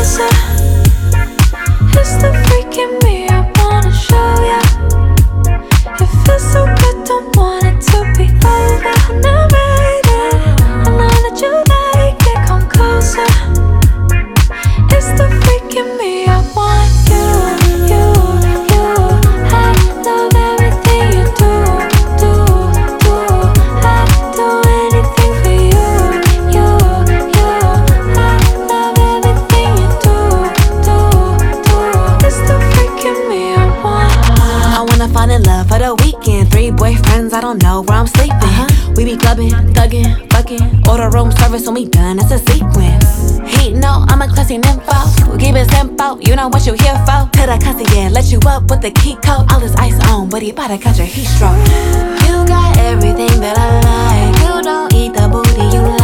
closer. It's the freak in me I wanna show ya. It feels so good, don't want it to be over. Narrated, I know that you like it, come closer. It's the freak in me I want you. I love everything you do. I'd do anything for you. I love everything you do. It's the freak in me I want. I wanna fall in love for the weekend. 3 boyfriends, I don't know where I'm sleeping. We be clubbing, thugging, fucking. Order room service when we done, it's a sequence. He know I'm a classy nympho. We keep it simple, you know what you here for. Tell the concierge, let you up with the key code. All this ice on, but he bout to catch a heat stroke. You got everything that I like. You don't eat the booty you like.